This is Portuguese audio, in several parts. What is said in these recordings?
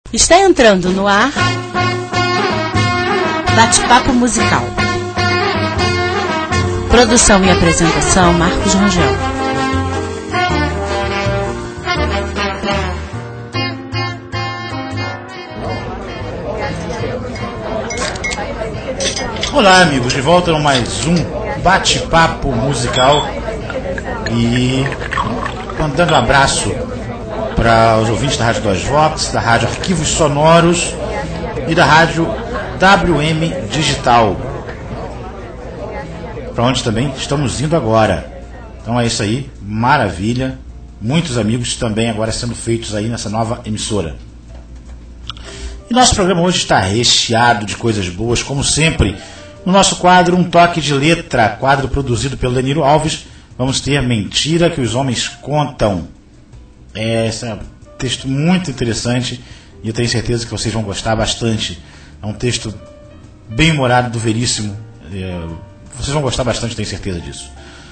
Está entrando no ar Bate-Papo Musical. Produção e apresentação Marcos Rangel. Olá amigos, de volta a mais um Bate-Papo Musical. E dando um abraço para os ouvintes da Rádio 2 Vox, da Rádio Arquivos Sonoros e da Rádio WM Digital, para onde também estamos indo agora. Então é isso aí, maravilha. Muitos amigos também agora sendo feitos aí nessa nova emissora. E nosso programa hoje está recheado de coisas boas, como sempre. No nosso quadro Um Toque de Letra, quadro produzido pelo Danilo Alves, vamos ter Mentira que os Homens Contam. Esse é um texto muito interessante e eu tenho certeza que vocês vão gostar bastante. É um texto bem humorado do Veríssimo. Vocês vão gostar bastante, tenho certeza disso.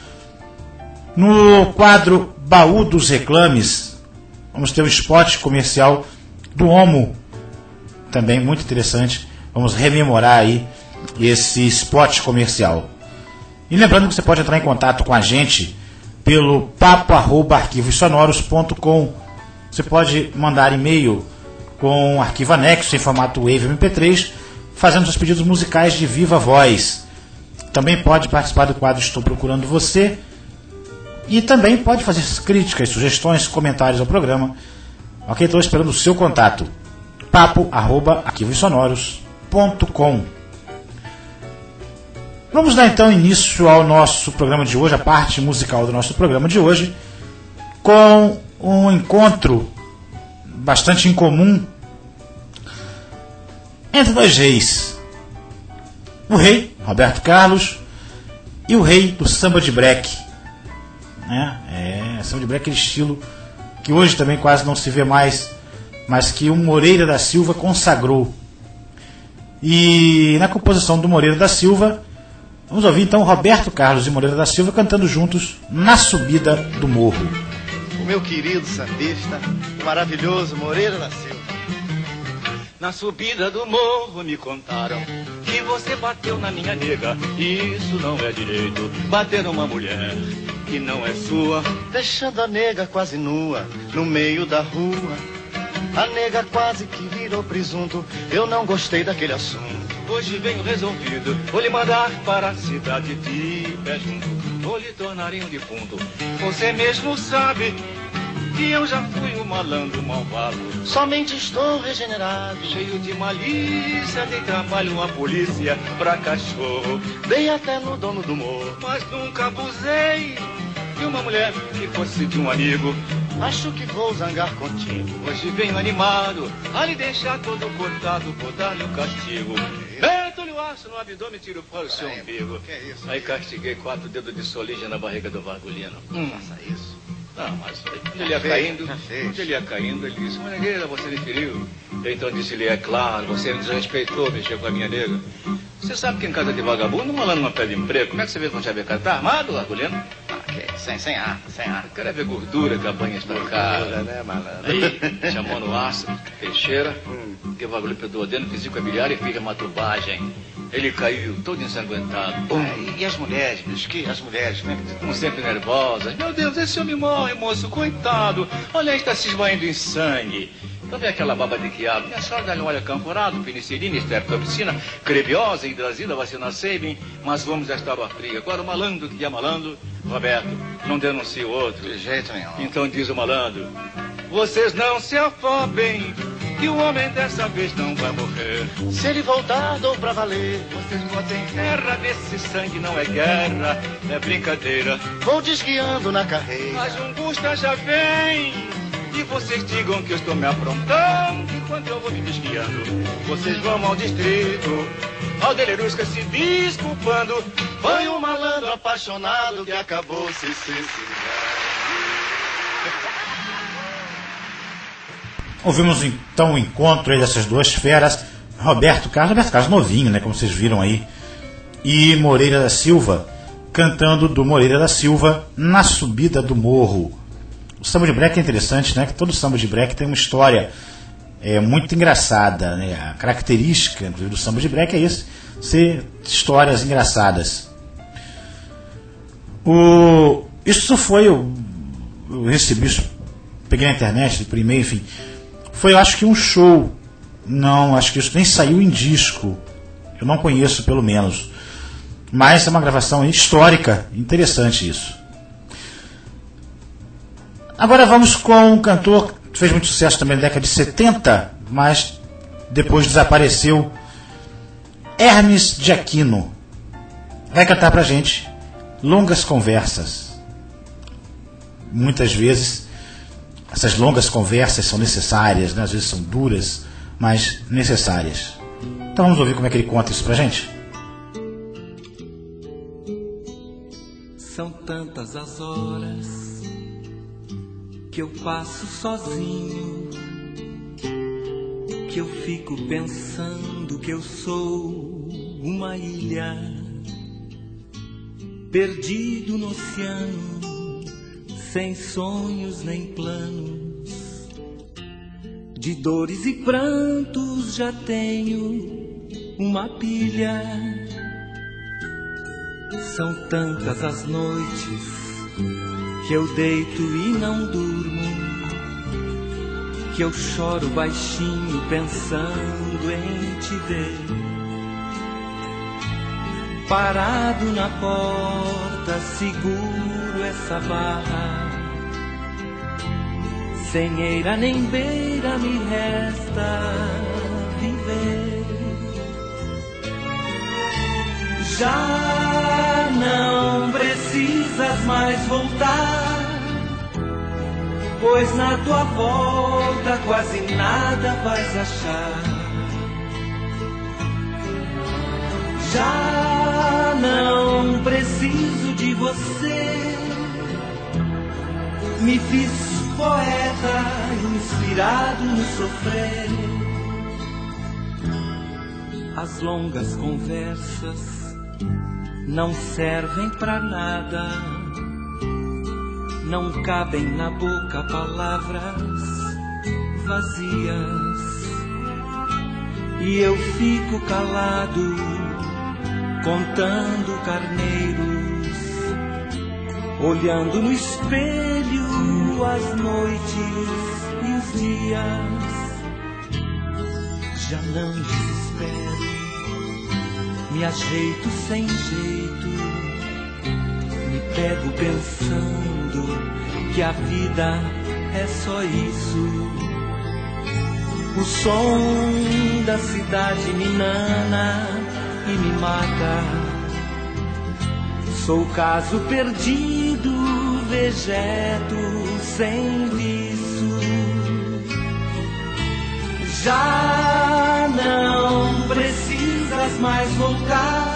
No quadro Baú dos Reclames, vamos ter o spot comercial do Omo, também muito interessante. Vamos rememorar aí esse spot comercial. E lembrando que você pode entrar em contato com a gente pelo papo@arquivossonoros.com. Você pode mandar e-mail com arquivo anexo em formato Wave MP3, fazendo seus pedidos musicais de viva voz. Também pode participar do quadro Estou Procurando Você. E também pode fazer críticas, sugestões, comentários ao programa. Ok? Estou esperando o seu contato. papo@arquivossonoros.com. Vamos dar então início ao nosso programa de hoje, a parte musical do nosso programa de hoje, com um encontro bastante incomum entre dois reis. O rei Roberto Carlos e o rei do samba de break. Samba de break é aquele estilo que hoje também quase não se vê mais, mas que o Moreira da Silva consagrou. E na composição do Moreira da Silva, vamos ouvir então Roberto Carlos e Moreira da Silva cantando juntos Na Subida do Morro. O meu querido sambista, o maravilhoso Moreira da Silva. Na subida do morro me contaram que você bateu na minha nega. Isso não é direito, bater numa mulher que não é sua. Deixando a nega quase nua no meio da rua. A nega quase que virou presunto. Eu não gostei daquele assunto. Hoje venho resolvido, vou lhe mandar para a cidade de pé junto. Vou lhe tornar em um defunto. Você mesmo sabe que eu já fui um malandro malvado. Somente estou regenerado, cheio de malícia, dei trabalho à polícia pra cachorro. dei até no dono do morro. Mas nunca abusei de uma mulher que fosse de um amigo. Acho que vou zangar contigo. Hoje venho animado a lhe deixar todo cortado, vou dar-lhe um castigo. Meto-lhe o aço no abdômen, tiro fora o seu umbigo. Que é isso? Aí castiguei 4 dedos de soligem na barriga do Vargulino. Faça isso. Não, mas onde ele ia caindo, ele disse: Manegueira, você me feriu. Eu então disse-lhe: é claro, você me desrespeitou, mexeu com a minha nega. Você sabe que em casa de vagabundo, malandro não pede emprego. Como é que você vê com o chavecar? Tá armado, Vargulino? Sem arma. Eu quero é ver gordura que a banha está cara. Né, malandro? Aí, chamou no aço, Teixeira, que o bagulho perdeu dentro, físico biliar e fica uma tubagem. Ele caiu, todo ensanguentado. E as mulheres, bicho? As mulheres, né? Como sempre nervosas. Meu Deus, esse homem morre, moço, coitado. Olha, está se esvaindo em sangue. Então vem aquela baba de quiabo. Minha senhora dá-lhe um óleo camporado, penicilina, estreptocina, crebiosa, hidrazina, vacina Sabin, mas vamos esta água fria. Agora o malandro que é malandro, Roberto, não denuncia o outro. De jeito nenhum. Então diz o malandro: vocês não se afobem, que o homem dessa vez não vai morrer. Se ele voltar, dou pra valer. Vocês botem terra desse sangue, não é guerra, é brincadeira. Vou desguiando na carreira. Mas um busta já vem. E vocês digam que eu estou me aprontando enquanto eu vou me desguiando. Vocês vão ao distrito, ao Delerusca se desculpando. Foi um malandro apaixonado que acabou se suicidando. Ouvimos então o encontro aí dessas duas feras, Roberto Carlos novinho, né, como vocês viram aí, e Moreira da Silva, cantando do Moreira da Silva Na Subida do Morro. O samba de break é interessante, né? Que todo samba de break tem uma história. é muito engraçada, né? A característica do samba de break é isso, ser histórias engraçadas. Isso foi, eu recebi isso, peguei na internet, primeiro, enfim, foi, eu acho que um show, não, acho que isso nem saiu em disco, eu não conheço pelo menos, mas é uma gravação histórica, interessante isso. Agora vamos com um cantor que fez muito sucesso também na década de 70, mas depois desapareceu, Hermes de Aquino. Vai cantar pra gente Longas Conversas. Muitas vezes essas longas conversas são necessárias, né? Às vezes são duras, mas necessárias. Então vamos ouvir como é que ele conta isso pra gente. São tantas as horas que eu passo sozinho, que eu fico pensando que eu sou uma ilha, perdido no oceano, sem sonhos nem planos, de dores e prantos já tenho uma pilha. São tantas as noites que eu deito e não durmo, que eu choro baixinho pensando em te ver. Parado na porta, seguro essa barra, sem eira nem beira me resta viver. Já não precisas mais voltar, pois na tua volta quase nada vais achar. Já não preciso de você, me fiz poeta inspirado no sofrer. As longas conversas não servem pra nada, não cabem na boca palavras vazias, e eu fico calado contando carneiros, olhando no espelho as noites e os dias. Já não desespero, me ajeito sem jeito, me pego pensando que a vida é só isso. O som da cidade me nana e me mata, sou caso perdido, vegeto sem viço. Já não precisas mais voltar,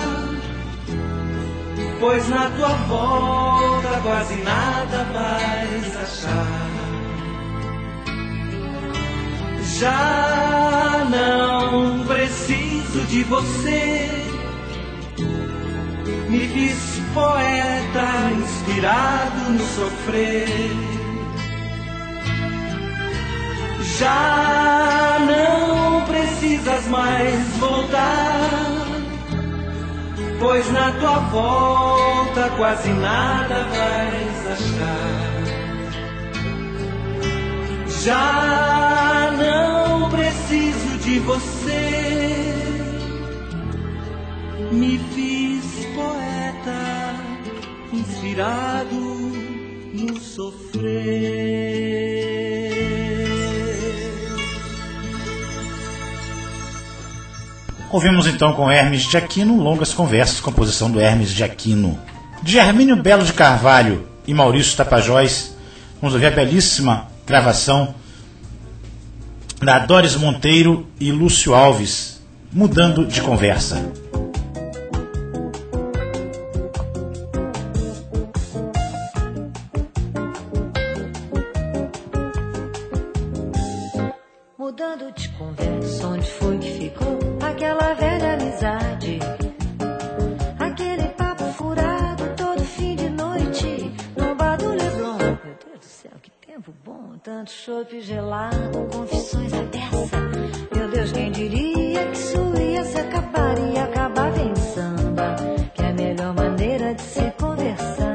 pois na tua volta quase nada vais achar. Já não preciso de você, me fiz poeta inspirado no sofrer. Já não precisas mais voltar, pois na tua volta quase nada vais achar. Já não preciso de você, me fiz poeta inspirado no sofrer. Ouvimos então com Hermes de Aquino, Longas Conversas, composição do Hermes de Aquino. De Hermínio Belo de Carvalho e Maurício Tapajós, vamos ouvir a belíssima gravação da Doris Monteiro e Lúcio Alves, Mudando de Conversa. Mudando de conversa, onde foi que ficou aquela velha amizade? Aquele papo furado todo fim de noite no bar do Leblon. Meu Deus do céu, que tempo bom! bom, tanto chope gelado, confissões à beça. Meu Deus, quem diria que isso ia se acabar e acabava em samba, que é a melhor maneira de se conversar.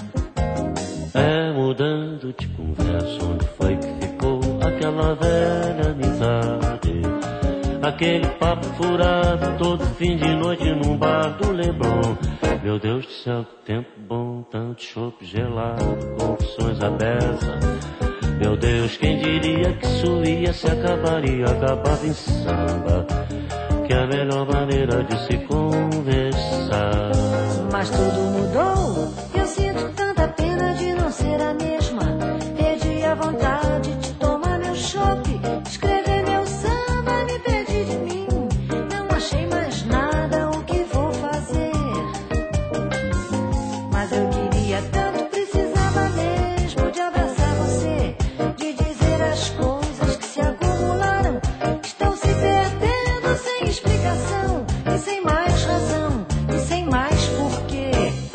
É mudando de conversa, onde foi que ficou aquela velha amizade? Aquele papo furado todo fim de noite num bar do Leblon. Meu Deus do céu, que tempo bom, tanto chope gelado, confissões à beça. Meu Deus, quem diria que isso ia se acabar e acabava em samba, que é a melhor maneira de se conversar. Mas tudo mudou, eu sinto tanta pena de não ser a mesma. Perdi a vontade de tomar meu chope, escrever meu samba, me perdi de mim. Não achei mais nada, o que vou fazer? Mas eu queria tanto, precisava mesmo de abraçar você, de dizer as coisas que se acumularam, estão se perdendo sem explicação e sem mais razão e sem mais porquê.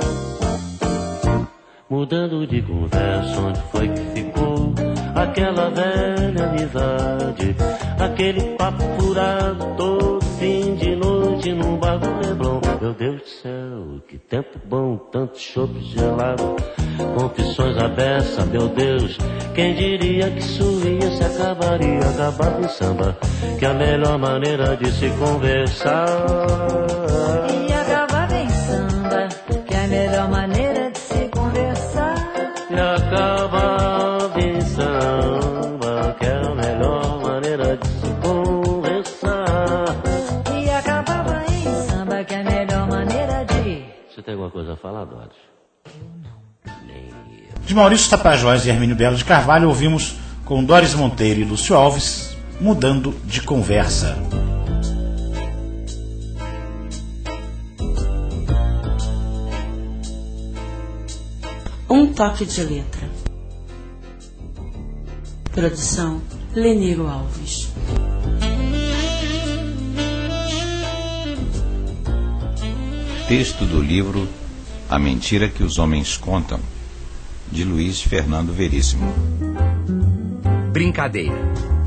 Mudando de conversa, onde foi que ficou aquela velha amizade? Aquele papo furado todo fim de noite num bar do Leblon. Meu Deus do céu, que tempo bom, tanto chope gelado, confissões à beça. Meu Deus, quem diria que isso ia se acabar e acabava em samba, que é a melhor maneira de se conversar. E acabava em samba, que é a melhor maneira de se conversar. E acabava em samba, que é a melhor maneira de se conversar. E acabava em samba, que é a melhor maneira de... Você tem alguma coisa a falar, Doris? De Maurício Tapajós e Hermínio Belo de Carvalho, ouvimos com Doris Monteiro e Lúcio Alves, Mudando de Conversa. Um toque de letra. Produção Leniro Alves. Texto do livro A Mentira que os Homens Contam, de Luiz Fernando Veríssimo. Brincadeira.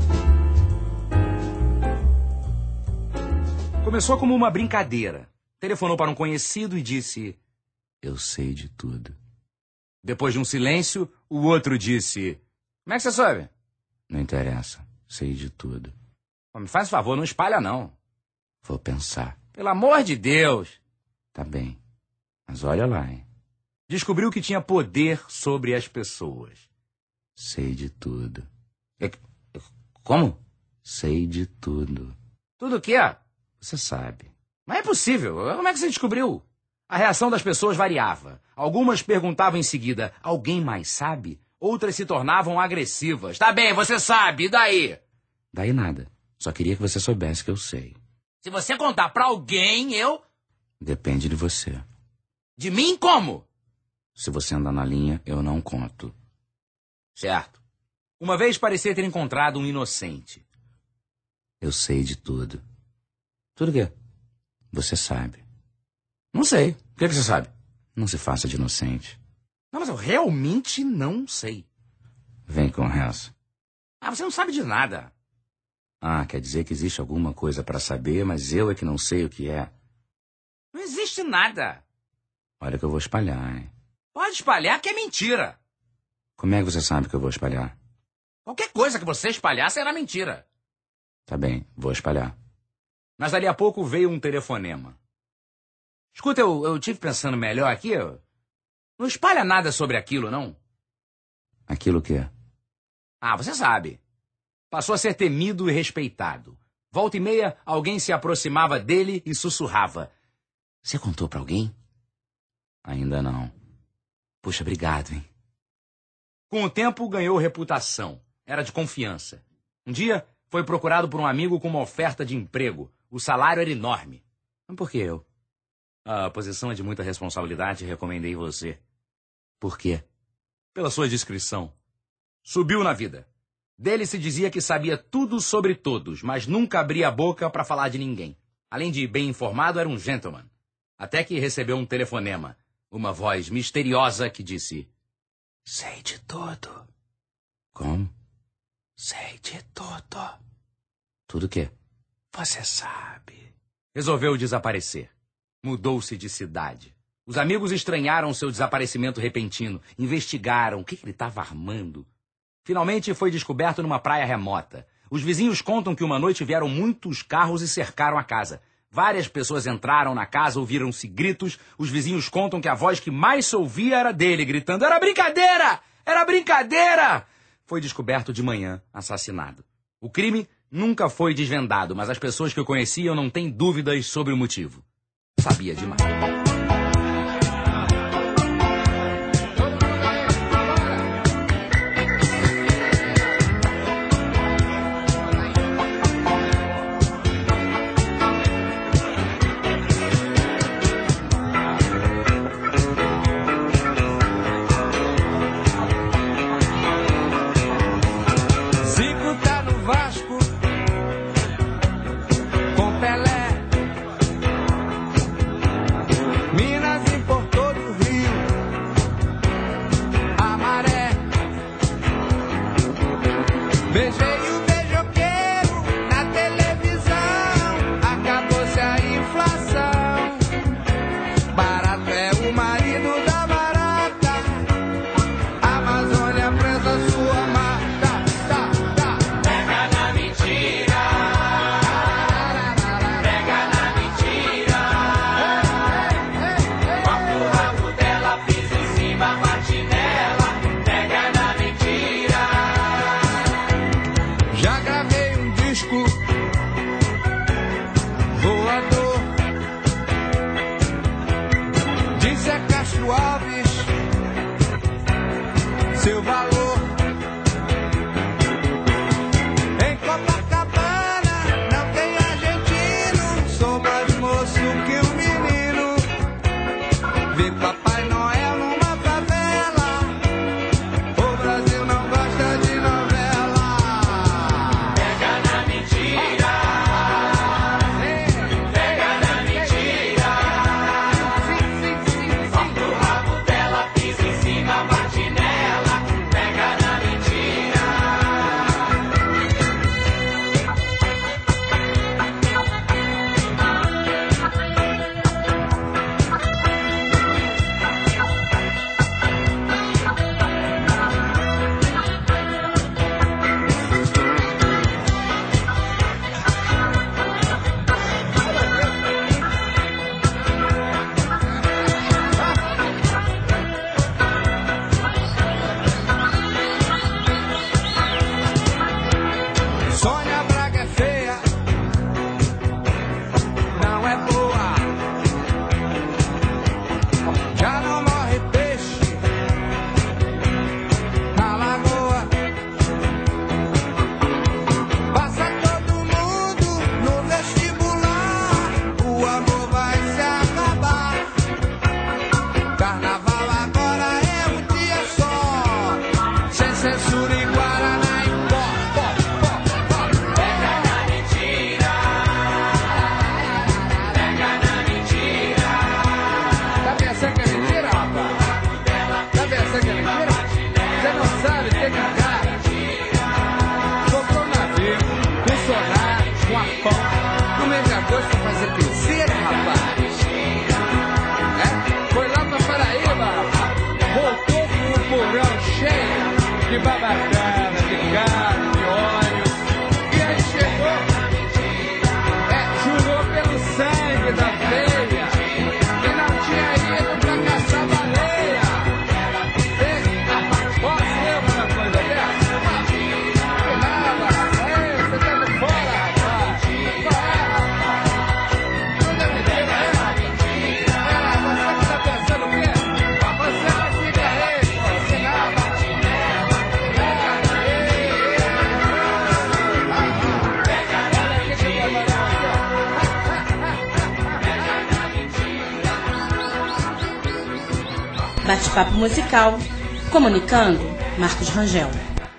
Começou como uma brincadeira. Telefonou para um conhecido e disse: "Eu sei de tudo." Depois de um silêncio, o outro disse: "Como é que você sabe?" "Não interessa, sei de tudo." "Me faz favor, não espalha não." "Vou pensar." "Pelo amor de Deus." "Tá bem, mas olha lá, hein." Descobriu que tinha poder sobre as pessoas. "Sei de tudo." "Como?" "Sei de tudo." "Tudo o quê?" "Você sabe." "Mas é impossível. Como é que você descobriu?" A reação das pessoas variava. Algumas perguntavam em seguida: "Alguém mais sabe?" Outras se tornavam agressivas. "Tá bem, você sabe, e daí?" "Daí nada. Só queria que você soubesse que eu sei." "Se você contar pra alguém, eu..." "Depende de você." "De mim como?" "Se você andar na linha, eu não conto." "Certo." Uma vez parecia ter encontrado um inocente. "Eu sei de tudo." "Tudo o quê?" "Você sabe." "Não sei. O que você sabe?" "Não se faça de inocente." "Não, mas eu realmente não sei." "Vem com essa." "Ah, você não sabe de nada." "Ah, quer dizer que existe alguma coisa para saber, mas eu é que não sei o que é." "Não existe nada." "Olha que eu vou espalhar, hein." "Pode espalhar que é mentira." "Como é que você sabe que eu vou espalhar?" "Qualquer coisa que você espalhar será mentira." "Tá bem, vou espalhar." Mas dali a pouco veio um telefonema. "Escuta, eu tive pensando melhor aqui. Não espalha nada sobre aquilo, não." "Aquilo o quê?" "Ah, você sabe." Passou a ser temido e respeitado. Volta e meia, alguém se aproximava dele e sussurrava: "Você contou pra alguém?" "Ainda não." "Puxa, obrigado, hein." Com o tempo, ganhou reputação. Era de confiança. Um dia, foi procurado por um amigo com uma oferta de emprego. O salário era enorme. "Mas por que eu?" "A posição é de muita responsabilidade e recomendei você." "Por quê?" "Pela sua discrição." Subiu na vida. Dele se dizia que sabia tudo sobre todos, mas nunca abria a boca para falar de ninguém. Além de bem informado, era um gentleman. Até que recebeu um telefonema. Uma voz misteriosa que disse: "Sei de tudo." Como? Sei de tudo. Tudo o quê? Você sabe. Resolveu desaparecer. Mudou-se de cidade. Os amigos estranharam seu desaparecimento repentino. Investigaram o que ele estava armando. Finalmente foi descoberto numa praia remota. Os vizinhos contam que uma noite vieram muitos carros e cercaram a casa. Várias pessoas entraram na casa, ouviram-se gritos. Os vizinhos contam que a voz que mais se ouvia era dele, gritando: "Era brincadeira! Era brincadeira!" Foi descoberto de manhã, assassinado. O crime nunca foi desvendado, mas as pessoas que o conheciam não têm dúvidas sobre o motivo. Sabia demais. Bate-papo musical, comunicando, Marcos Rangel.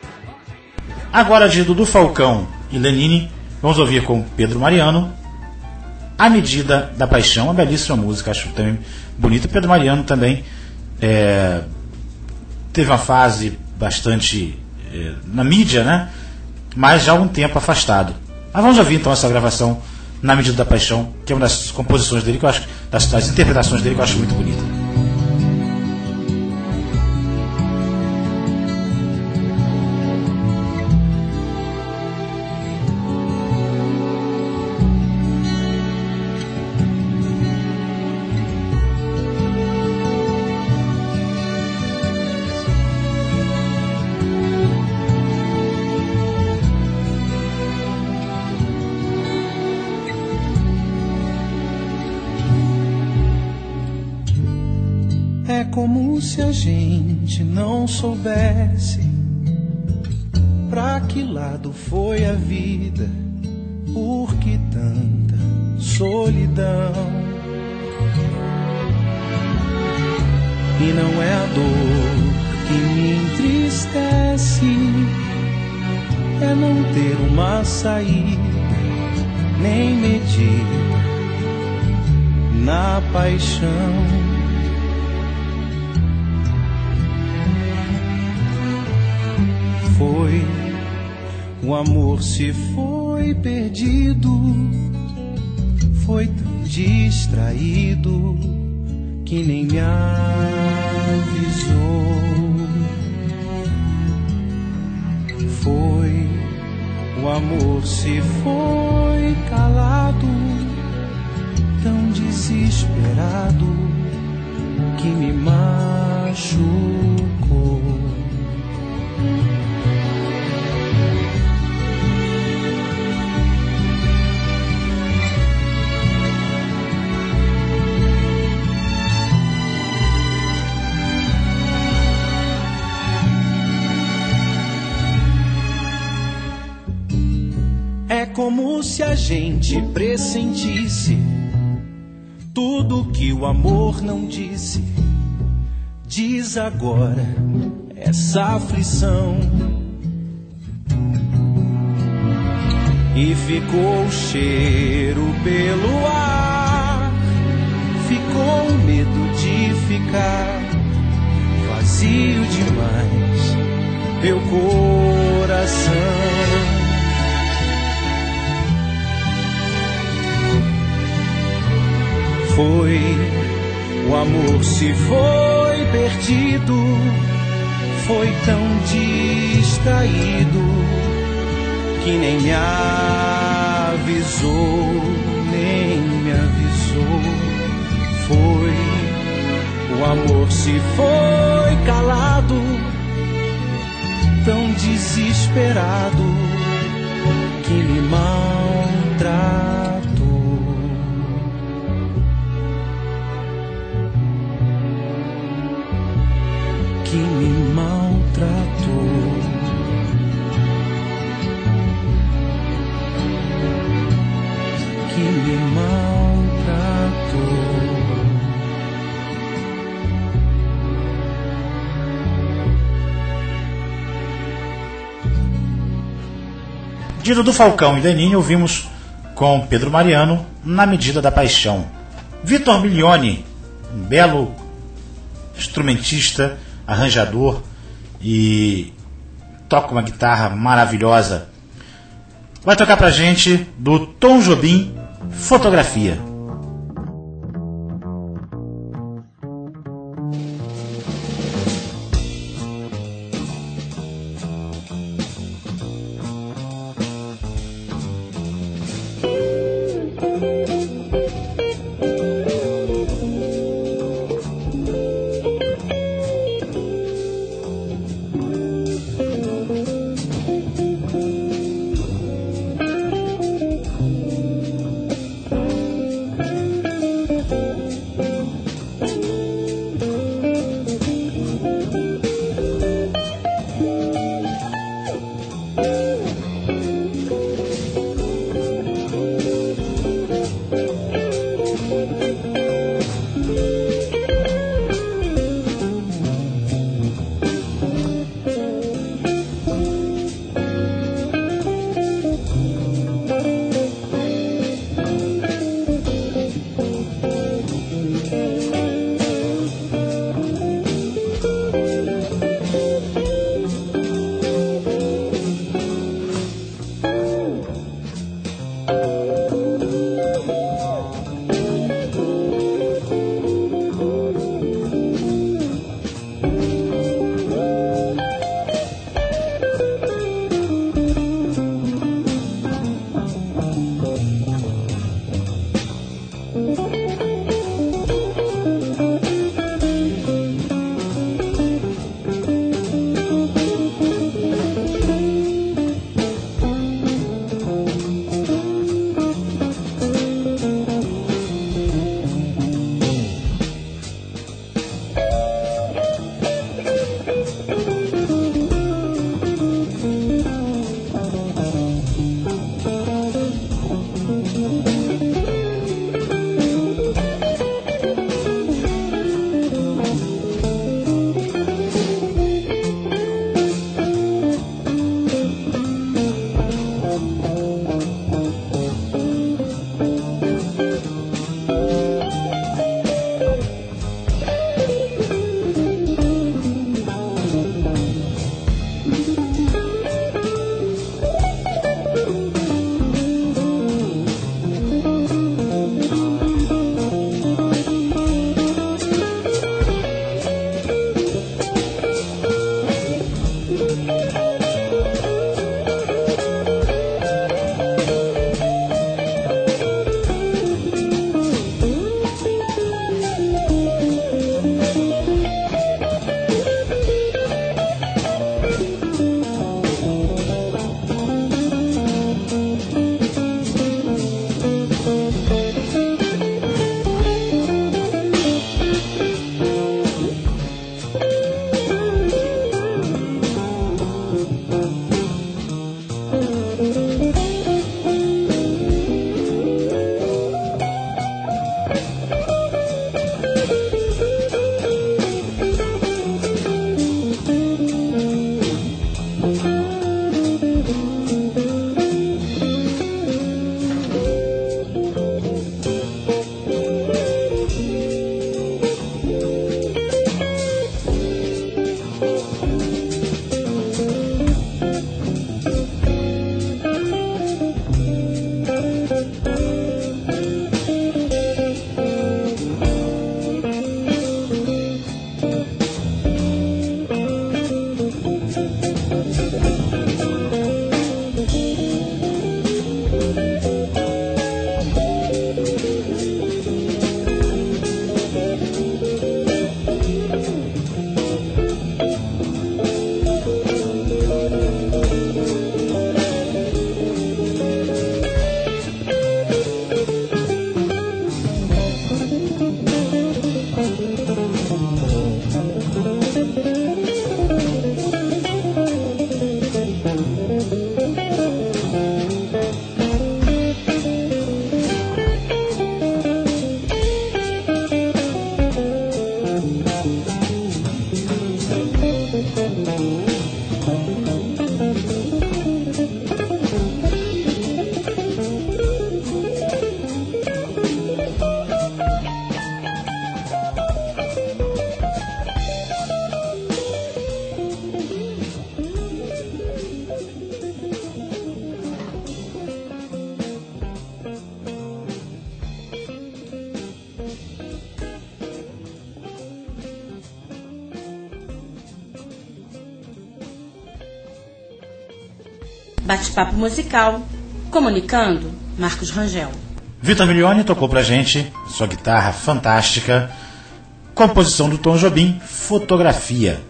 Agora de Dudu Falcão e Lenine, vamos ouvir com Pedro Mariano, A Medida da Paixão, uma belíssima música, acho também bonita. Pedro Mariano também teve uma fase bastante na mídia, né? Mas já há um tempo afastado. Mas vamos ouvir então essa gravação Na Medida da Paixão, que é uma das composições dele que eu acho, das interpretações dele que eu acho muito bonita. É como se a gente não soubesse pra que lado foi a vida, por que tanta solidão. E não é a dor que me entristece, é não ter uma saída, nem medida na paixão. Foi, o amor se foi perdido, foi tão distraído que nem me avisou. Foi, o amor se foi calado, tão desesperado que me machucou. É como se a gente pressentisse tudo que o amor não disse. Diz agora essa aflição. E ficou o cheiro pelo ar, ficou o medo de ficar vazio demais meu coração. Foi, o amor se foi perdido, foi tão distraído que nem me avisou, nem me avisou. Foi, o amor se foi calado, tão desesperado que me maltratou. Que me maltratou. Que me maltratou. De Dudu Falcão e Lenine ouvimos com Pedro Mariano Na Medida da Paixão. Vitor Milioni, um belo instrumentista, arranjador e toca uma guitarra maravilhosa. Vai tocar pra gente do Tom Jobim, Fotografia. Bate-papo musical, comunicando, Marcos Rangel. Vitor Milioni tocou pra gente sua guitarra fantástica, composição do Tom Jobim, Fotografia.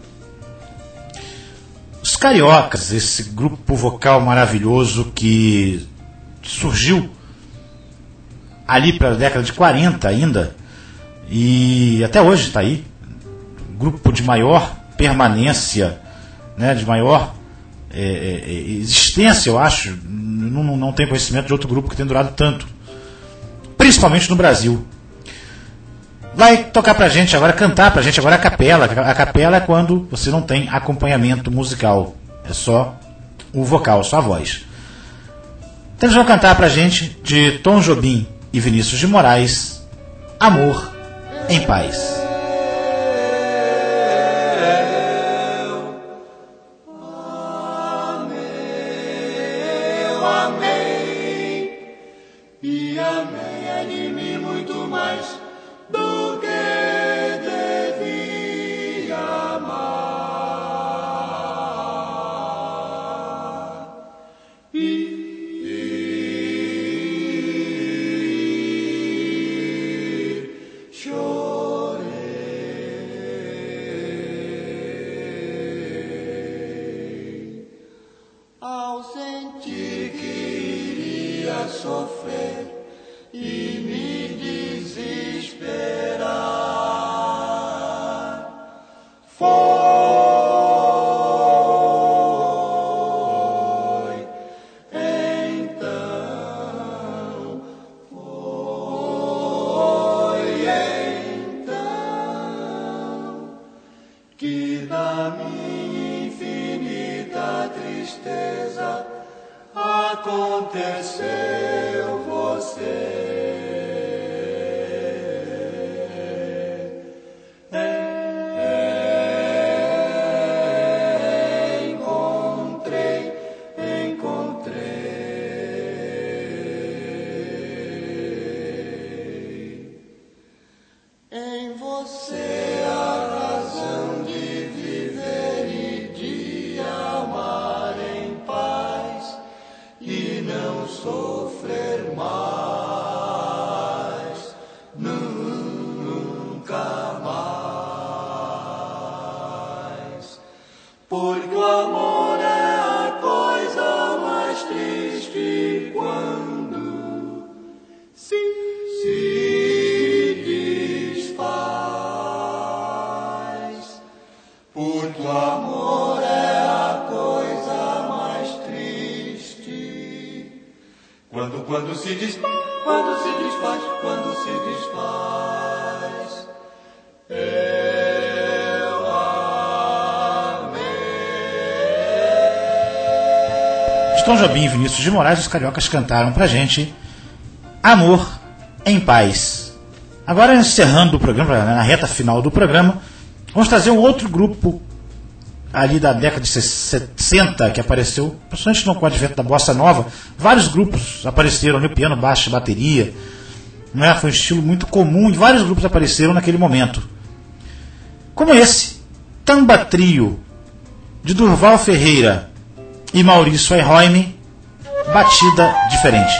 Os Cariocas, esse grupo vocal maravilhoso que surgiu ali pela década de 40 ainda, e até hoje está aí, grupo de maior permanência, né, de maior existência, eu acho. Não tenho conhecimento de outro grupo que tenha durado tanto, principalmente no Brasil. Vai tocar pra gente agora, cantar pra gente agora a capela. A capela é quando você não tem acompanhamento musical, é só o vocal, só a voz. Então eles vão cantar pra gente, de Tom Jobim e Vinícius de Moraes, Amor em Paz. Quando se desfaz, eu amei. De Tom Jobim e Vinícius de Moraes, os Cariocas cantaram pra gente Amor em Paz. Agora, encerrando o programa, na reta final do programa, vamos trazer um outro grupo ali da década de 60 que apareceu, principalmente com o advento da bossa nova. Vários grupos apareceram, no piano, baixo, bateria, né? Foi um estilo muito comum e vários grupos apareceram naquele momento, como esse Tamba Trio de Durval Ferreira e Maurício Ayroime, Batida Diferente.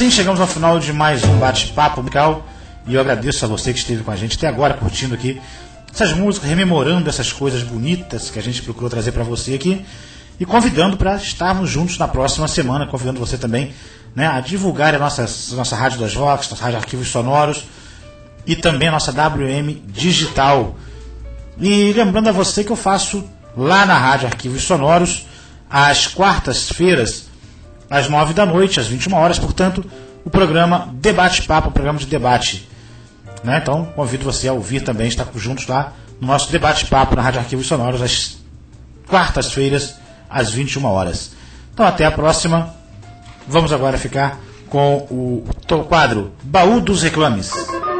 assim chegamos ao final de mais um bate-papo musical e eu agradeço a você que esteve com a gente até agora curtindo aqui essas músicas, rememorando essas coisas bonitas que a gente procurou trazer para você aqui e convidando para estarmos juntos na próxima semana, convidando você também, né, a divulgar a nossa Rádio das Vox, nossa Rádio Arquivos Sonoros e também a nossa WM Digital. E lembrando a você que eu faço lá na Rádio Arquivos Sonoros às quartas-feiras às 9 da noite, às 21 horas, portanto, o programa Debate Papo, o programa de debate. Né? Então, convido você a ouvir também, estar juntos lá no nosso Debate Papo na Rádio Arquivos Sonoros, às quartas-feiras, às 21 horas. Então, até a próxima. Vamos agora ficar com o quadro Baú dos Reclames.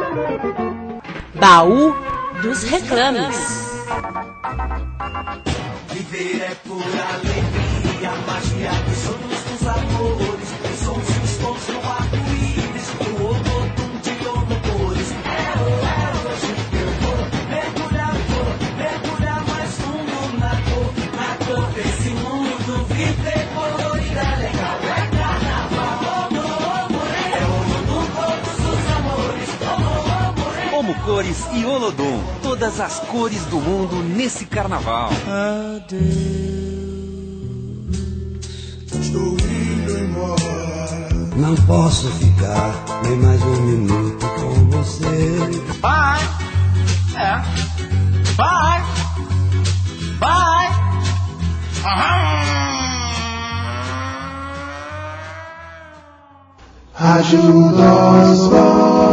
Baú dos Reclames. Viver é pura alegria, magia dos sonhos, dos amores, dos sons e os tons do arco-íris, do odor de horrores. Hoje eu vou mergulhar mais fundo na cor desse mundo. Viver colorida, legal, é carnaval. É Olodum, todos os amores. Omo Cores e Olodum, todas as cores do mundo nesse carnaval. Estou indo embora. Não posso ficar nem mais um minuto com você. Bye. É. Bye. Bye. Rádio das Vox.